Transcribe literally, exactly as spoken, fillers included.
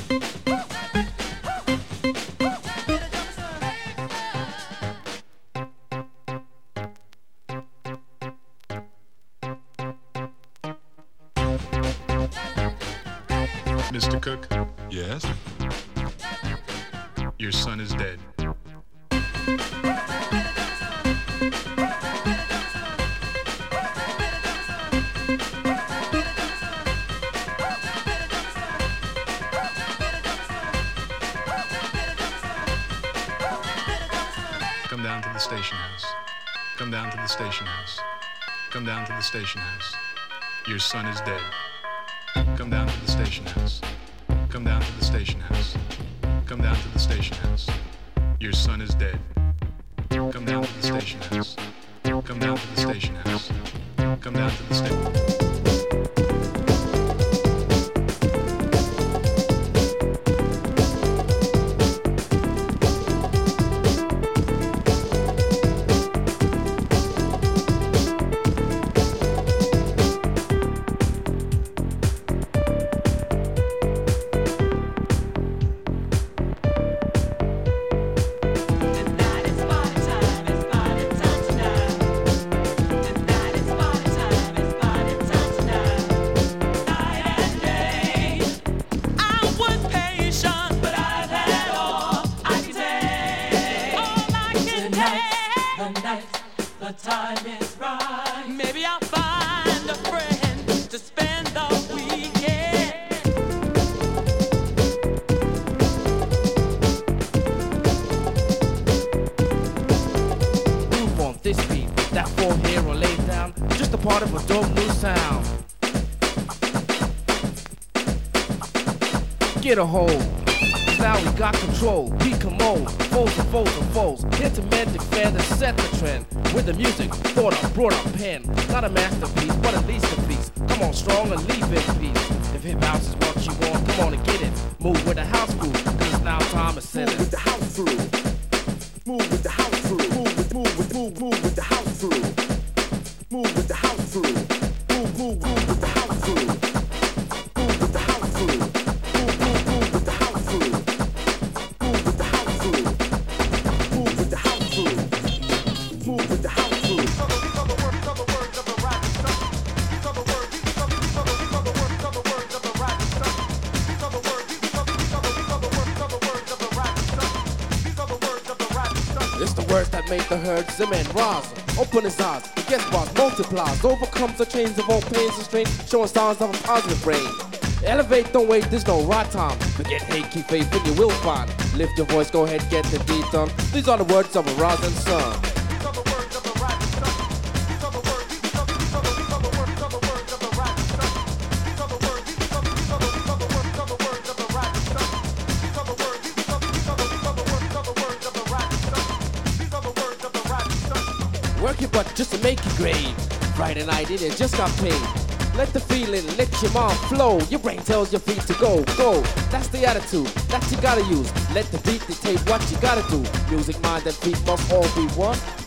Mister Cook, Yes? your son is dead. Come down to the station house. Come down to the station house. Come down to the station house. Your son is dead. Come down to the station house. Come down to the station house. Come down to the station house. Your son is dead. Come down to the station house. Come down to the station house. Come down to the station. Get a hold. Now we got control. We commode. Foes and foes and foes. Here to mend, defend, and set the trend. With the music, thought up, brought up pen. Not a masterpiece, but at least a piece. Come on, strong and leave in peace. If hip house is what you want, come on and get it. Move with the house crew, cause it's now time to send it. Move with the house crew. Move with the house crew. Move with, move with, move, move with the house crew. Move with the house crew. Move, move, move with the house crew. Move with the house crew. Make the herd Zimmer and rise. Open his eyes, the guest box multiplies, overcomes the chains of all pains and strains, showing signs of a positive brain. Elevate, don't wait, there's no right time. Forget hate, keep faith, and you will find. Lift your voice, go ahead, get the deed done. These are the words of a rising sun. But just to make it great, Friday night in it just got paid. Let the feeling, let your mind flow. Your brain tells your feet to go, go. That's the attitude that you gotta use. Let the beat dictate what you gotta do. Music, mind, and feet must all be one.